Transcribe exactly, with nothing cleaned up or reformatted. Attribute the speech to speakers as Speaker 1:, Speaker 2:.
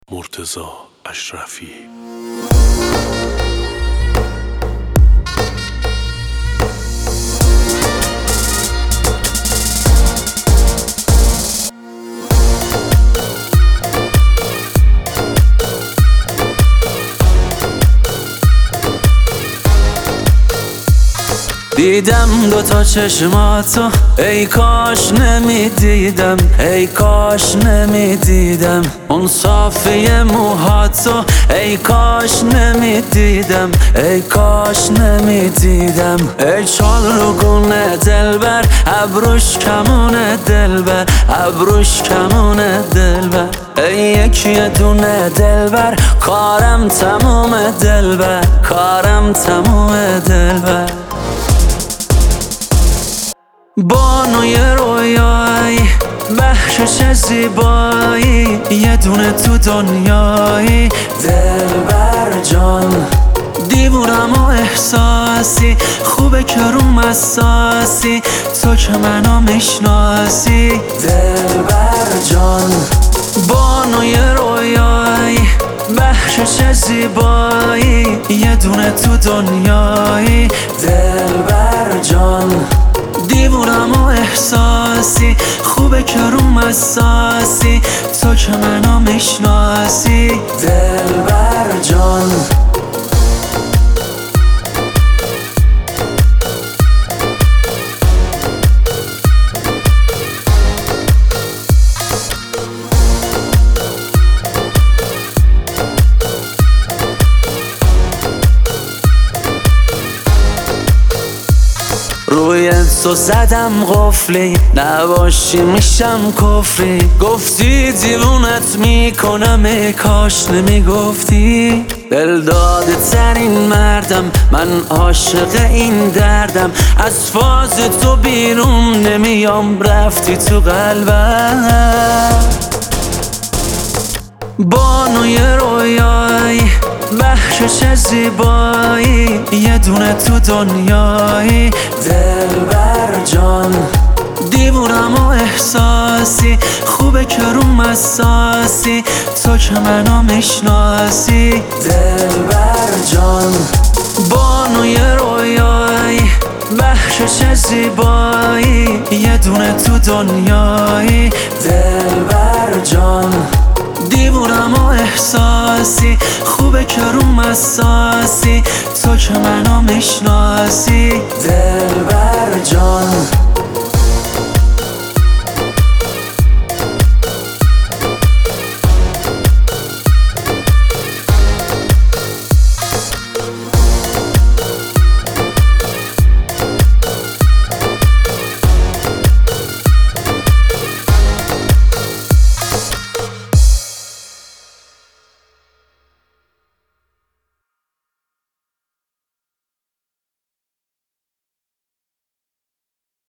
Speaker 1: مرتضی اشرفی.
Speaker 2: دیدم دوتا چشماتو، ای کاش نمیدیدم، ای کاش نمیدیدم اون صافی موهاتو، ای کاش نمیدیدم، ای کاش نمیدیدم. ای چالگونه دلبر، ابروش کمونه دلبر، ابروش کمونه دلبر. ای یکی دونه دلبر، کارم تموم دلبر، کارم تموم دلبر. بانوی رویایی، بخشش زیبایی، یه دونه تو دنیایی دلبر جان. دیوونم و احساسی، خوبه که روم اساسی، تو که منو میشناسی دلبر جان. بانوی رویایی، بخشش زیبایی، یه دونه تو دنیایی دلبر جان. دیوونم و احساسی، خوبه که روم اساسی، تو که منو میشناسی دلبر جان. روی تو زدم قفلی، نباشی میشم کفری. گفتی دیوونت میکنم، ای کاش نمیگفتی. دلداده ترین مردم، من عاشق این دردم. از فاز تو بیرون نمیام، رفتی تو قلبم. بانوی رویایی، بخشش زیبایی، یه دونه تو دنیایی دلبر جان. دیوونم و احساسی، خوبه که روم اساسی، تو که منو میشناسی دلبر جان. بانوی رویایی، بخشش زیبایی، یه دونه تو دنیایی دلبر جان. دیوونم و احساسی، خوبه که روم اساسی، تو که منو میشناسی دلبر جان.